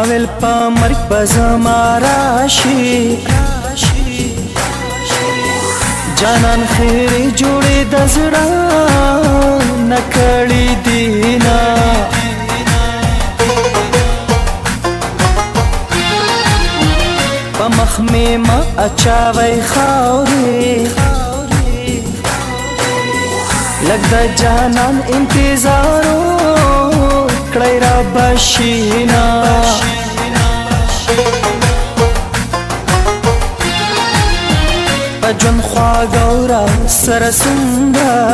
ویل په مرګ به زما راشي جانان خیرې جوړې د زړه نه کړې دینه په مخ مې مه اچوئ خاورې لږ د جانان انتظارو کړئ را بشینا په ژوند خواږه او را سره څومره